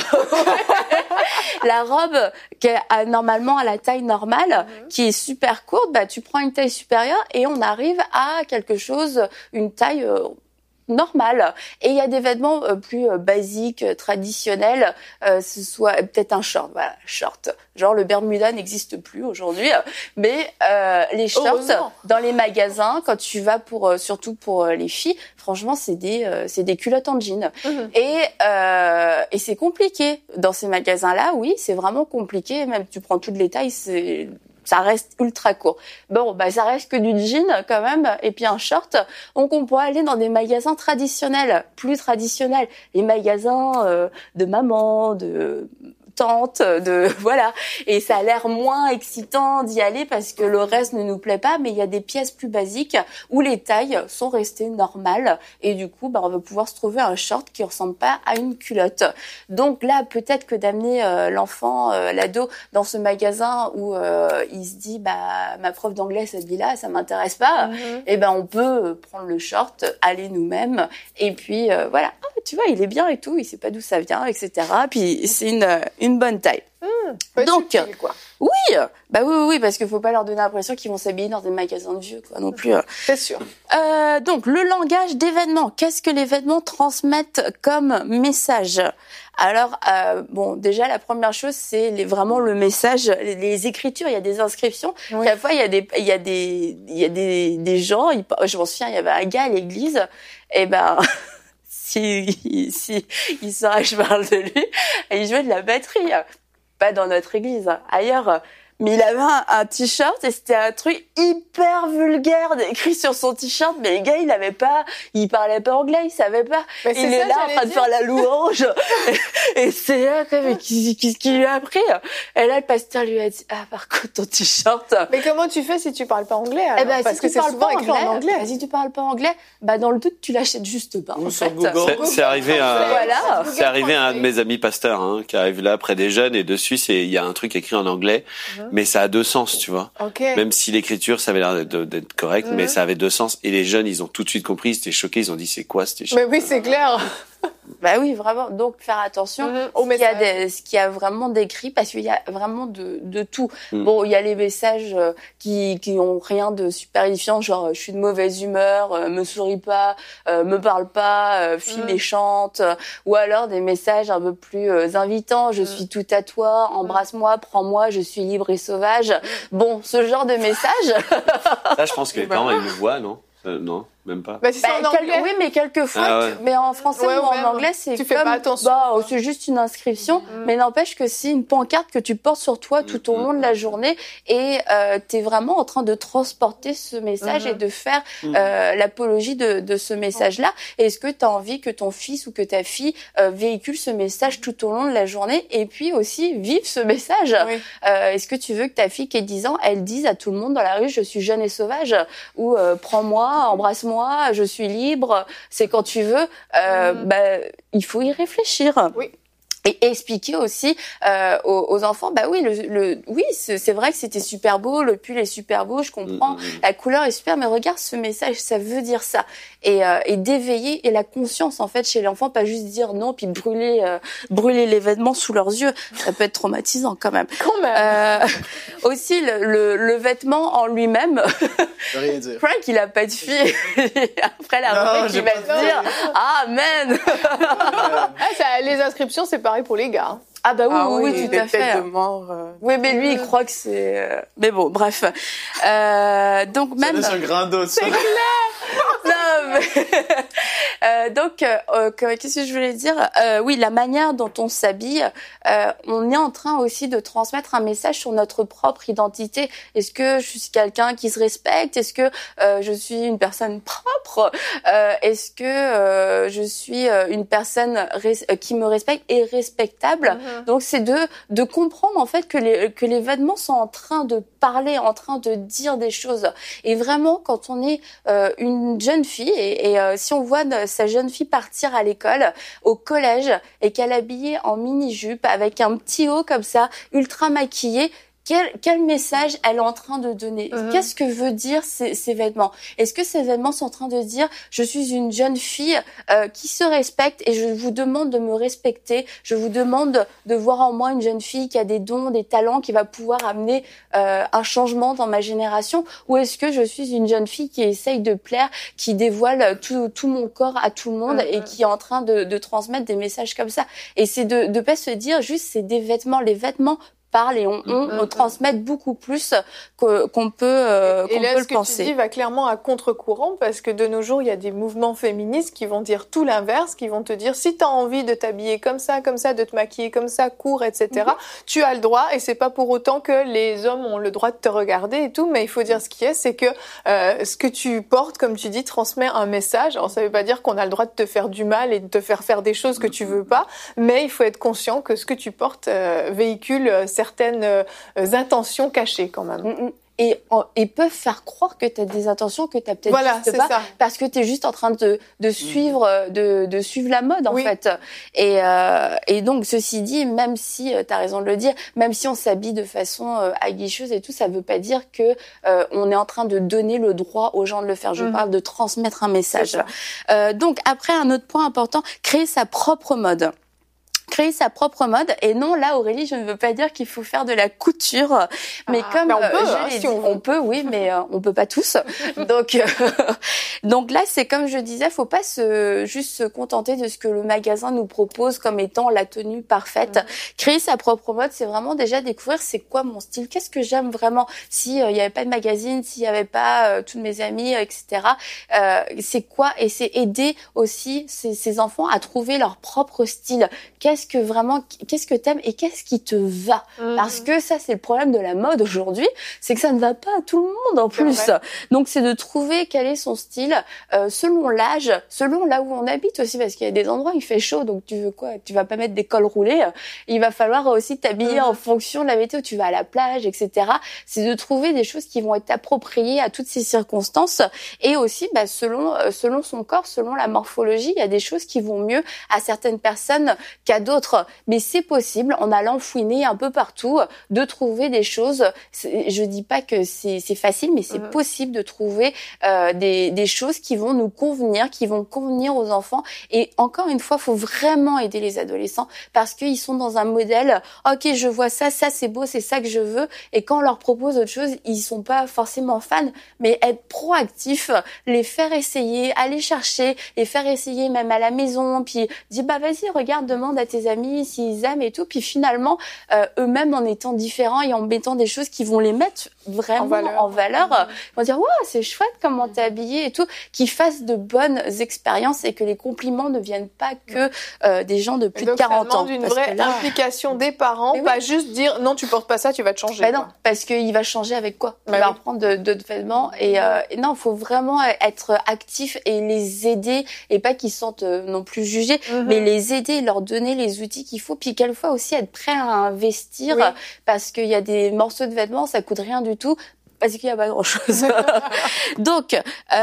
La robe qui a normalement à la taille normale, mm-hmm. qui est super courte, bah tu prends une taille supérieure et on arrive à quelque chose, une taille euh, normale. Et il y a des vêtements euh, plus euh, basiques, euh, traditionnels, euh, ce soit peut-être un short, voilà, short. Genre le Bermuda n'existe plus aujourd'hui, mais euh, les shorts dans les magasins, quand tu vas pour, euh, surtout pour euh, les filles, franchement c'est des, euh, c'est des culottes en jean. Mmh. Et euh, et c'est compliqué dans ces magasins-là. Oui, c'est vraiment compliqué. Même tu prends toutes les tailles, c'est ça reste ultra court. Bon, bah ça reste que du jean quand même, et puis un short. Donc on pourrait aller dans des magasins traditionnels, plus traditionnels, les magasins euh, de maman, de tente, de voilà. Et ça a l'air moins excitant d'y aller parce que le reste ne nous plaît pas, mais il y a des pièces plus basiques où les tailles sont restées normales et du coup, bah on va pouvoir se trouver un short qui ressemble pas à une culotte. Donc là, peut-être que d'amener euh, l'enfant, euh, l'ado dans ce magasin où euh, il se dit bah ma prof d'anglais s'habille là, ça m'intéresse pas. Mm-hmm. Et ben on peut prendre le short, aller nous-mêmes et puis euh, voilà, oh, tu vois, il est bien et tout, il sait pas d'où ça vient, et cetera. Puis c'est une une bonne taille. Mmh, Donc, subtil, quoi. oui, bah oui, oui, oui, parce qu'il faut pas leur donner l'impression qu'ils vont s'habiller dans des magasins de vieux, quoi, non plus. C'est sûr. Euh, donc, le langage d'événements. Qu'est-ce que les vêtements transmettent comme message? Alors, euh, bon, déjà, la première chose, c'est les, vraiment le message, les, les écritures. Il y a des inscriptions. Oui. À la fois, il y a des, il y a des, il y a des, des gens. Ils, je m'en souviens, il y avait un gars à l'église. Et ben. Si, si il saurait que je parle de lui, et il jouait de la batterie, pas dans notre église, ailleurs. Mais il avait un, un t-shirt et c'était un truc hyper vulgaire écrit sur son t-shirt. Mais le gars, il avait pas, il parlait pas anglais, il savait pas. Mais il est ça, là en train dire. de faire la louange. et, et c'est là, mais qu'est-ce qu'il lui a appris? Et là, le pasteur lui a dit, ah, par contre, ton t-shirt. Mais comment tu fais si tu parles pas anglais, alors? Eh ben, parce si que tu c'est parles souvent pas écrit anglais, en anglais. Bah, si tu parles pas anglais, bah, dans le doute, tu l'achètes juste pas, en fait. C'est, c'est arrivé à, voilà. c'est arrivé à un de mes amis pasteurs, hein, qui arrive là près des jeunes et dessus, c'est, il y a un truc écrit en anglais, mm-hmm. mais ça a deux sens, tu vois. Okay. Même si l'écriture, ça avait l'air d'être, d'être correct, mm-hmm. mais ça avait deux sens. Et les jeunes, ils ont tout de suite compris, ils étaient choqués, ils ont dit, c'est quoi, c'était Mais oui, c'est clair. Bah oui, vraiment. Donc, faire attention mmh, au ce qu'il y a des, ce qu'il y a vraiment décrit, parce qu'il y a vraiment de, de tout. Mmh. Bon, il y a les messages qui, qui ont rien de super édifiant, genre, je suis de mauvaise humeur, euh, me souris pas, euh, me parle pas, euh, fille mmh. méchante, euh, ou alors des messages un peu plus euh, invitants, je mmh. suis tout à toi, embrasse-moi, prends-moi, je suis libre et sauvage. Mmh. Bon, ce genre de messages. Ça, je pense que les parents, ils le voient, non? Euh, non, même pas. Bah, si bah, c'est en anglais. Quel... Oui, mais quelquefois, ah ouais. tu... mais en français ouais, ou en même. anglais, c'est tu comme, fais pas attention, bah, c'est juste une inscription, mmh. mais n'empêche que c'est une pancarte que tu portes sur toi tout au long de la journée et euh, t'es vraiment en train de transporter ce message mmh. et de faire mmh. euh, l'apologie de, de ce message-là. Et est-ce que t'as envie que ton fils ou que ta fille euh, véhicule ce message tout au long de la journée et puis aussi vive ce message? Oui. Euh, est-ce que tu veux que ta fille qui ait dix ans, elle dise à tout le monde dans la rue, je suis jeune et sauvage, ou euh, prends-moi, embrasse-moi, je suis libre, c'est quand tu veux, euh, mmh. bah, il faut y réfléchir. Oui. Et expliquer aussi euh, aux, aux enfants, bah oui, le, le oui, c'est, c'est vrai que c'était super beau, le pull est super beau, je comprends, mmh. la couleur est super, mais regarde ce message, ça veut dire ça. Et, euh, et d'éveiller et la conscience en fait chez l'enfant, pas juste dire non puis brûler euh, brûler les vêtements sous leurs yeux, ça peut être traumatisant quand même. Quand même. Euh, aussi le, le, le vêtement en lui-même. Rien dire. Frank, il a pas de fille. Après la rubrique, il va se dire amen. ah, ça, les inscriptions, c'est pareil pour les gars. Ah bah oui, ah oui, oui, oui, tout des à fait. têtes de mort. Euh... Oui, mais lui, il croit que c'est. Euh... Mais bon, bref. Euh, donc même. Ça laisse un grand doute. C'est clair. Non, mais... euh, donc, euh, qu'est-ce que je voulais dire? euh, Oui, la manière dont on s'habille, euh, on est en train aussi de transmettre un message sur notre propre identité. Est-ce que je suis quelqu'un qui se respecte? Est-ce que euh, je suis une personne propre? euh, Est-ce que euh, je suis une personne res- qui me respecte et respectable? Mm-hmm. Donc, c'est de de comprendre en fait que les que les vêtements sont en train de parler, en train de dire des choses. Et vraiment, quand on est euh, une jeune fille et, et euh, si on voit sa jeune fille partir à l'école, au collège, et qu'elle est habillée en mini-jupe avec un petit haut comme ça, ultra maquillée, Quel, quel message elle est en train de donner? Mmh. Qu'est-ce que veut dire ces, ces vêtements? Est-ce que ces vêtements sont en train de dire je suis une jeune fille euh, qui se respecte et je vous demande de me respecter, je vous demande de voir en moi une jeune fille qui a des dons, des talents, qui va pouvoir amener euh, un changement dans ma génération? Ou est-ce que je suis une jeune fille qui essaye de plaire, qui dévoile tout, tout mon corps à tout le monde mmh. et qui est en train de, de transmettre des messages comme ça? Et c'est de ne pas se dire juste c'est des vêtements, les vêtements parle et on, on, on transmet beaucoup plus que, qu'on peut, euh, et qu'on là, peut le penser. penser. Et là, ce que tu dis va clairement à contre-courant parce que de nos jours, il y a des mouvements féministes qui vont dire tout l'inverse, qui vont te dire si tu as envie de t'habiller comme ça, comme ça, de te maquiller comme ça, court, et cetera, mm-hmm. tu as le droit et c'est pas pour autant que les hommes ont le droit de te regarder et tout, mais il faut dire ce qui est, c'est que euh, ce que tu portes, comme tu dis, transmet un message. Alors, ça veut pas dire qu'on a le droit de te faire du mal et de te faire faire des choses que tu veux pas, mais il faut être conscient que ce que tu portes euh, véhicule euh, certaines euh, intentions cachées quand même. Mm-hmm. Et ils peuvent faire croire que tu as des intentions que tu as peut-être voilà, juste pas ça. parce que tu es juste en train de de suivre de de suivre la mode en oui. fait. Et euh, et donc ceci dit, même si tu as raison de le dire, même si on s'habille de façon euh, aguicheuse et tout, ça veut pas dire que euh, on est en train de donner le droit aux gens de le faire. Je mm-hmm. parle de transmettre un message. Euh, donc après un autre point important, créer sa propre mode. Créer sa propre mode. Et non, là, Aurélie, je ne veux pas dire qu'il faut faire de la couture, mais ah, comme mais on peut, euh, hein, je l'ai si dit, on, on peut, oui, mais euh, on peut pas tous. donc, euh, donc là, c'est comme je disais, faut pas se juste se contenter de ce que le magasin nous propose comme étant la tenue parfaite. Mmh. Créer sa propre mode, c'est vraiment déjà découvrir c'est quoi mon style, qu'est-ce que j'aime vraiment. Si il euh, y avait pas de magazine, s'il y avait pas euh, tous mes amis, et cetera. Euh, c'est quoi? Et c'est aider aussi ces, ces enfants à trouver leur propre style. Qu'est-ce que vraiment, qu'est-ce que t'aimes et qu'est-ce qui te va? Mmh. Parce que ça, c'est le problème de la mode aujourd'hui, c'est que ça ne va pas à tout le monde en plus. Donc, c'est de trouver quel est son style euh, selon l'âge, selon là où on habite aussi, parce qu'il y a des endroits où il fait chaud, donc tu veux quoi? Tu vas pas mettre des cols roulés. Il va falloir aussi t'habiller mmh. en fonction de la météo. Tu vas à la plage, et cetera. C'est de trouver des choses qui vont être appropriées à toutes ces circonstances et aussi, bah, selon euh, selon son corps, selon la morphologie, il y a des choses qui vont mieux à certaines personnes qu'à d'autres. d'autres. Mais c'est possible, en allant fouiner un peu partout, de trouver des choses. Je dis pas que c'est, c'est facile, mais c'est mmh. possible de trouver euh, des, des choses qui vont nous convenir, qui vont convenir aux enfants. Et encore une fois, faut vraiment aider les adolescents parce qu'ils sont dans un modèle. Ok, je vois ça, ça c'est beau, c'est ça que je veux. Et quand on leur propose autre chose, ils sont pas forcément fans, mais être proactif, les faire essayer, aller chercher, les faire essayer même à la maison, puis dire bah vas-y, regarde, demande à tes amis s'ils aiment et tout. Puis finalement, euh, eux-mêmes en étant différents et en mettant des choses qui vont les mettre vraiment en valeur, en valeur mmh. ils vont dire ouais, c'est chouette comment t'es habillée et tout, qu'ils fassent de bonnes expériences et que les compliments ne viennent pas que euh, des gens de plus donc, de quarante ans. Ça demande une vraie là... implication des parents, pas oui. juste dire non, tu portes pas ça, tu vas te changer. Bah non, parce qu'il va changer avec quoi bah Il va oui. reprendre d'autres vêtements et, euh, et non, il faut vraiment être actif et les aider et pas qu'ils se sentent euh, non plus jugés, mm-hmm. mais les aider, leur donner les outils qu'il faut, puis quelquefois aussi être prêt à investir oui. parce qu'il y a des morceaux de vêtements, ça coûte rien du tout. Parce qu'il n'y a pas grand-chose. donc,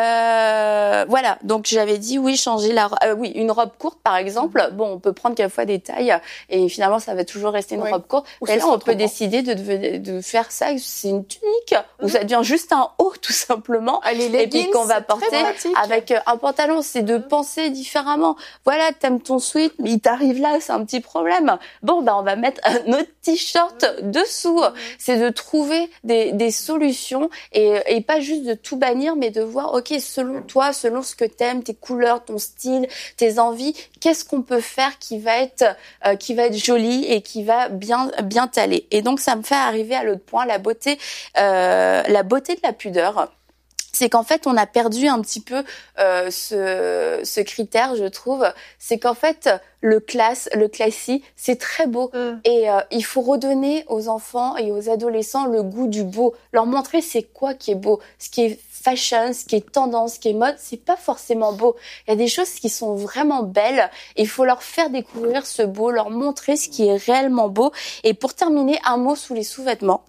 euh, voilà. Donc, j'avais dit, oui, changer la... Euh, oui, une robe courte, par exemple. Bon, on peut prendre quelquefois des tailles et finalement, ça va toujours rester une oui. robe courte. Ou et là, on peut décider de, de, de faire ça. C'est une tunique mmh. ou ça devient juste un haut, tout simplement. Ah, les leggings, et puis qu'on va porter avec un pantalon. C'est de mmh. penser différemment. Voilà, t'aimes ton sweat, mais il t'arrive là, c'est un petit problème. Bon, ben, on va mettre un autre t-shirt mmh. dessous. Mmh. C'est de trouver des, des solutions Et, et pas juste de tout bannir, mais de voir, ok, selon toi, selon ce que t'aimes, tes couleurs, ton style, tes envies, qu'est-ce qu'on peut faire qui va être, euh, qui va être joli et qui va bien, bien t'aller. Et donc, ça me fait arriver à l'autre point, la beauté, euh, la beauté de la pudeur. C'est qu'en fait, on a perdu un petit peu euh, ce, ce critère, je trouve. C'est qu'en fait, le classe, le classique, c'est très beau. Mm. Et euh, il faut redonner aux enfants et aux adolescents le goût du beau. Leur montrer c'est quoi qui est beau. Ce qui est fashion, ce qui est tendance, ce qui est mode, c'est pas forcément beau. Il y a des choses qui sont vraiment belles. Il faut leur faire découvrir ce beau, leur montrer ce qui est réellement beau. Et pour terminer, un mot sous les sous-vêtements.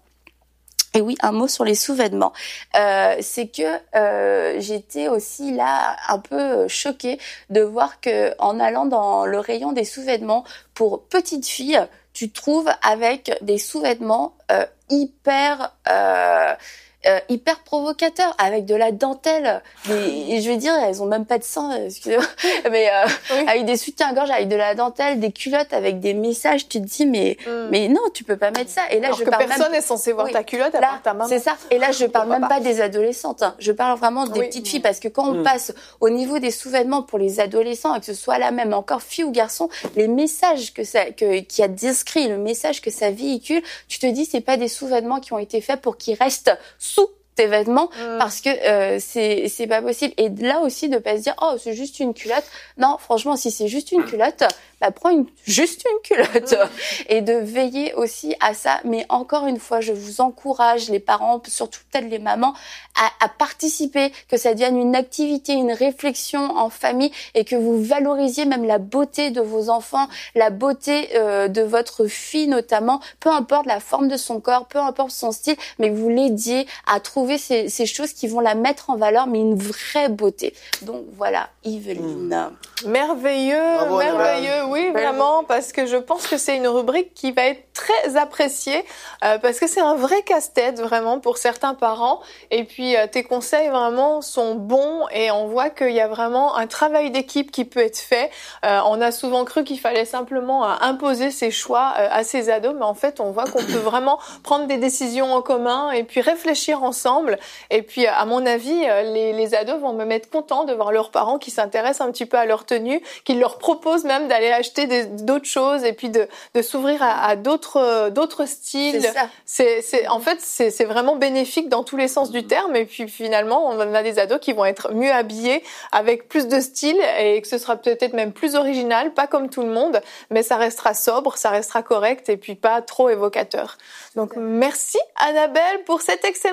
Et oui, un mot sur les sous-vêtements. Euh, c'est que euh, j'étais aussi là un peu choquée de voir que en allant dans le rayon des sous-vêtements pour petites filles, tu te trouves avec des sous-vêtements euh, hyper euh, Euh, hyper provocateur avec de la dentelle, des, je veux dire elles ont même pas de sang, excusez-moi, mais euh, oui. avec des soutiens-gorge, avec de la dentelle, des culottes avec des messages, tu te dis mais mm. mais non, tu peux pas mettre ça. Et là alors je que parle personne même... est censé voir oui. ta culotte à là, part ta maman. C'est ça. Et là je parle même pas des adolescentes, hein. Je parle vraiment des oui. petites filles parce que quand on mm. passe au niveau des sous-vêtements pour les adolescents, et que ce soit là même encore fille ou garçon, les messages que ça que qui a décrit, le message que ça véhicule, tu te dis c'est pas des sous-vêtements qui ont été faits pour qu'ils restent sous tes vêtements mmh. parce que euh, c'est c'est pas possible. Et là aussi de pas se dire oh c'est juste une culotte. Non, franchement, si c'est juste une culotte, bah prends une juste une culotte mmh. et de veiller aussi à ça. Mais encore une fois, je vous encourage les parents, surtout peut-être les mamans, à, à participer, que ça devienne une activité, une réflexion en famille et que vous valorisiez même la beauté de vos enfants, la beauté euh, de votre fille notamment, peu importe la forme de son corps, peu importe son style, mais que vous l'aidiez à trouver Ces, ces choses qui vont la mettre en valeur, mais une vraie beauté. Donc voilà, Yveline. Mmh. Merveilleux, Bravo, merveilleux, oui, Bravo. Vraiment, parce que je pense que c'est une rubrique qui va être très appréciée, euh, parce que c'est un vrai casse-tête, vraiment, pour certains parents. Et puis, euh, tes conseils, vraiment, sont bons, et on voit qu'il y a vraiment un travail d'équipe qui peut être fait. Euh, on a souvent cru qu'il fallait simplement euh, imposer ses choix euh, à ses ados, mais en fait, on voit qu'on peut vraiment prendre des décisions en commun, et puis réfléchir ensemble. Et puis, à mon avis, les, les ados vont me mettre contents de voir leurs parents qui s'intéressent un petit peu à leur tenue, qui leur proposent même d'aller acheter des, d'autres choses et puis de, de s'ouvrir à, à d'autres, d'autres styles. C'est ça. C'est, c'est, en fait, c'est, c'est vraiment bénéfique dans tous les sens du terme. Et puis, finalement, on a des ados qui vont être mieux habillés, avec plus de style et que ce sera peut-être même plus original, pas comme tout le monde, mais ça restera sobre, ça restera correct et puis pas trop évocateur. Donc, merci Annabelle pour cette excellente rubrique.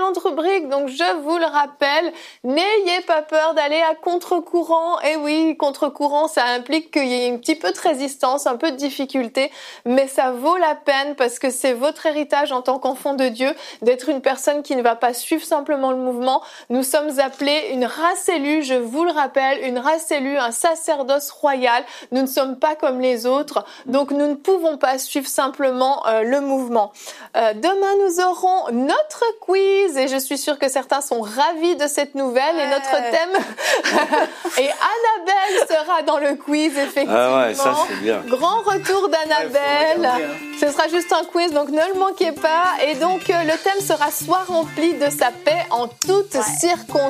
historique. Donc, je vous le rappelle, n'ayez pas peur d'aller à contre-courant. Et oui, contre-courant, ça implique qu'il y ait un petit peu de résistance, un peu de difficulté, mais ça vaut la peine parce que c'est votre héritage en tant qu'enfant de Dieu d'être une personne qui ne va pas suivre simplement le mouvement. Nous sommes appelés une race élue, je vous le rappelle, une race élue, un sacerdoce royal. Nous ne sommes pas comme les autres, donc nous ne pouvons pas suivre simplement euh, le mouvement. Euh, demain, nous aurons notre quiz et je suis sûre que certains sont ravis de cette nouvelle ouais. et notre thème. Et Annabelle sera dans le quiz, effectivement. Ah ouais, ça c'est bien. Grand retour d'Annabelle. Ouais, ce sera juste un quiz, donc ne le manquez pas. Et donc, euh, le thème sera « Sois rempli de sa paix en toutes ouais. circonstances ».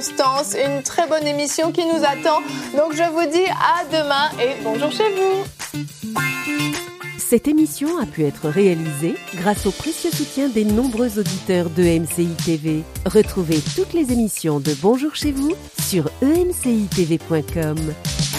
Une très bonne émission qui nous attend. Donc, je vous dis à demain et bonjour chez vous. Cette émission a pu être réalisée grâce au précieux soutien des nombreux auditeurs de M C I T V. Retrouvez toutes les émissions de Bonjour chez vous sur e m c i t v point com.